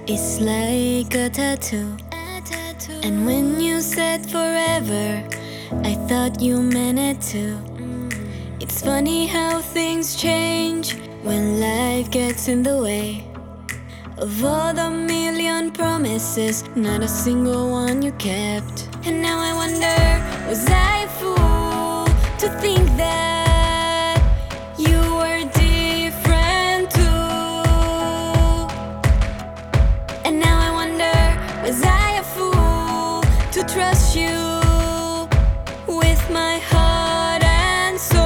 It's like a tattoo. And when you said forever, I thought you meant it too. It's funny how things change when life gets in the way. Of all the million promises, not a single one you kept. And now I wonder, was I a fool to think that you were different too? And now I wonder, was I a fool to trust you with my heart and soul?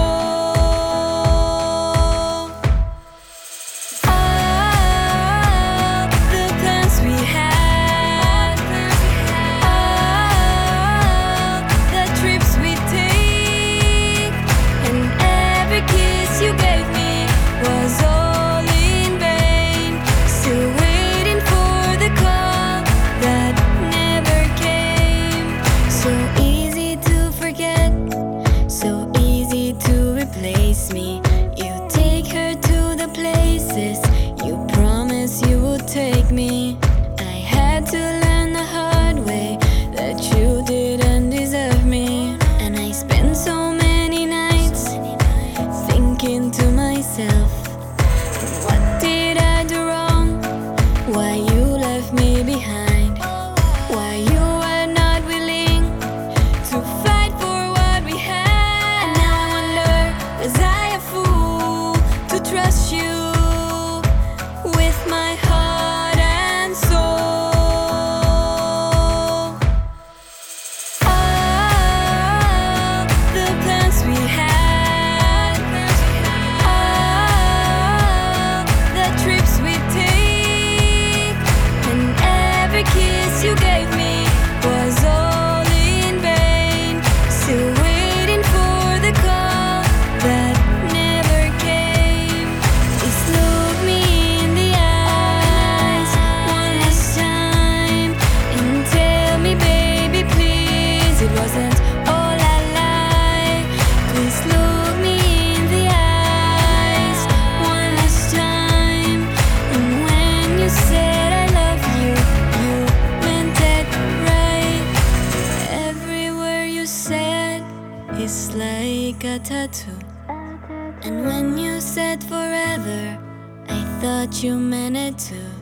All the plans we had, all the trips we take, and every kiss you gave me was all in vain. Still waiting for the call that never came. So easy to forget, so easy to replace me. You take her to the places you promised you would take me. I had to learn the hard way that you didn't deserve me. And I spent so many nights thinking to myself, what did I do wrong? Why you left me behind? Why you were not willing to fight for what we had? And now I wonder, was I a fool to trust you with my heart and soul? All the plans we had, all the trips we take, and every kiss you gave me was all in vain. Still waiting for the call that never came. Please look me in the eyes one last time and tell me, baby, please, it wasn't all a lie. Please look me in the eyes one last time. And when you said I love you, you meant it right. Every word you said is like a tattoo. And when you said forever, I thought you meant it too.